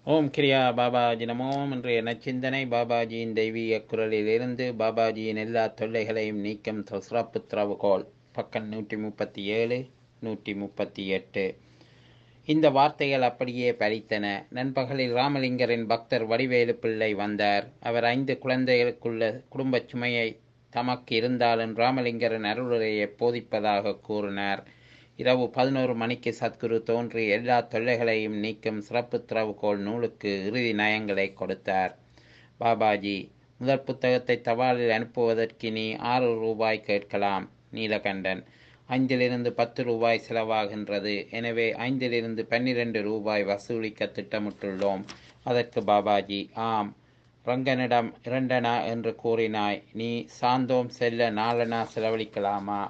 ஓம் கிரியா பாபாஜி நமோம். இன்றைய நச்சிந்தனை பாபாஜியின் தெய்வீக குரலிலிருந்து பாபாஜியின் எல்லா தொல்லைகளையும் நீக்கும் சிறப்பு திறவுகோல். பக்கம் 137 138. இந்த வார்த்தைகள் அப்படியே பலித்தன. நண்பகலில் ராமலிங்கரின் பக்தர் வடிவேலு பிள்ளை வந்தார். அவர் 5 குழந்தைகளுக்குள்ள குடும்பச் சுமையை தமக்கு இருந்தாலும் ராமலிங்கரின் அருளுரையை போதிப்பதாக கூறினார். இரவு 11 மணிக்கு சத்குரு தோன்றி எல்லா தொல்லைகளையும் நீக்கும் சிறப்பு திறவுகோல் நூலுக்கு இறுதி நயங்களை கொடுத்தார். பாபாஜி: முதல் புத்தகத்தை தபாலில் அனுப்புவதற்கு நீ 6 ரூபாய் கேட்கலாம். நீலகண்டன்: 5லிருந்து 10 ரூபாய் செலவாகின்றது. எனவே 5லிருந்து 12 ரூபாய் வசூலிக்க திட்டமிட்டுள்ளோம். அதற்கு பாபாஜி: ஆம், ரங்கனிடம் 2 என்று கூறினாய். நீ சாந்தோம் செல்ல 4 செலவழிக்கலாமா?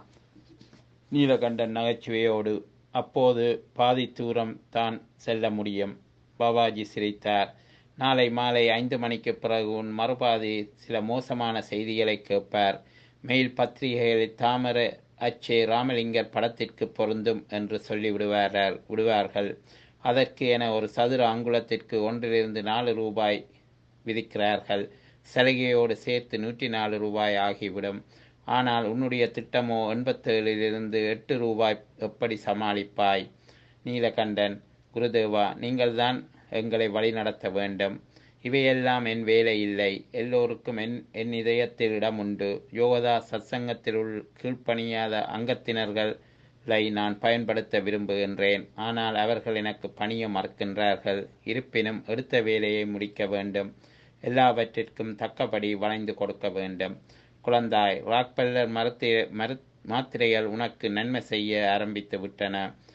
நீலகண்டன் நகைச்சுவையோடு: அப்போது பாதி தூரம் தான் செல்ல முடியும். பாபாஜி சிரித்தார். நாளை மாலை 5 மணிக்கு பிறகு உன் மறுபாதி சில மோசமான செய்திகளை கேட்பார். மெயில் பத்திரிகைகளில் தாமரை அச்சே ராமலிங்கர் படத்திற்கு பொருந்தும் என்று சொல்லி விடுவார்கள். அதற்கு என ஒரு சதுர அங்குலத்திற்கு 1லிருந்து 4 ரூபாய் விதிக்கிறார்கள். சலுகையோடு சேர்த்து 104 ரூபாய் ஆகிவிடும். ஆனால் உன்னுடைய திட்டமோ 87லிருந்து 8 ரூபாய். எப்படி சமாளிப்பாய்? நீலகண்டன்: குருதேவா, நீங்கள்தான் எங்களை வழிநடத்த வேண்டும். இவையெல்லாம் என் வேலை இல்லை. எல்லோருக்கும் என் இதயத்தில் இடம் உண்டு. யோகதா சத்சங்கத்தில் கீழ்ப்பணியாத அங்கத்தினர்களை நான் பயன்படுத்த விரும்புகின்றேன். ஆனால் அவர்கள் எனக்கு பணிய மறுக்கின்றார்கள். இருப்பினும் எடுத்த வேலையை முடிக்க வேண்டும். எல்லாவற்றிற்கும் தக்கபடி வளைந்து கொடுக்க வேண்டும். குழந்தாய், ராக்பெல்லர் மாத்திரைகள் உனக்கு நன்மை செய்ய ஆரம்பித்து விட்டன.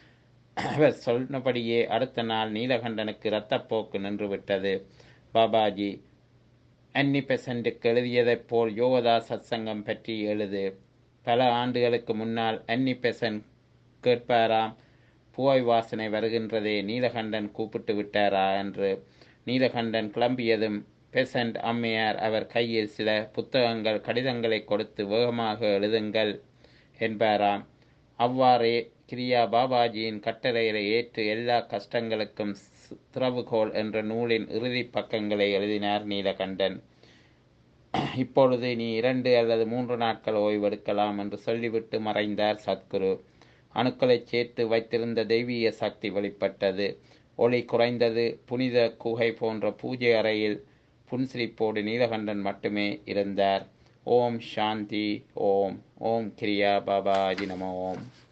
அவர் சொன்னபடியே அடுத்த நாள் நீலகண்டனுக்கு இரத்தப்போக்கு நின்றுவிட்டது. பாபாஜி: அன்னி பெசண்ட்டுக்கு எழுதியதைப் போல் யோகதா சத்சங்கம் பற்றி எழுது. பல ஆண்டுகளுக்கு முன்னால் அன்னி பெசன்ட் கேட்பாராம், புகை வாசனை வருகின்றதே, நீலகண்டன் கூப்பிட்டு விட்டாரா என்று. நீலகண்டன் கிளம்பியதும் பெசன்ட் அம்மையார் அவர் கையில் சில புத்தகங்கள் கடிதங்களை கொடுத்து வேகமாக எழுதுங்கள் என்பாராம். அவ்வாறே கிரியா பாபாஜியின் கட்டளைகளை ஏற்று எல்லா கஷ்டங்களுக்கும் திறவுகோல் என்ற நூலின் இறுதி பக்கங்களை எழுதினார் நீலகண்டன். இப்பொழுது நீ 2 அல்லது 3 நாட்கள் ஓய்வெடுக்கலாம் என்று சொல்லிவிட்டு மறைந்தார் சத்குரு. அணுக்களை சேர்த்து வைத்திருந்த தெய்வீக சக்தி வெளிப்பட்டது. ஒளி குறைந்தது. புனித குகை போன்ற பூஜை அறையில் புன்சிரிப்போடு நீலகண்டன் மட்டுமே இருந்தார். ஓம் சாந்தி. ஓம். ஓம் கிரியா பாபாஜி நம. ஓம்.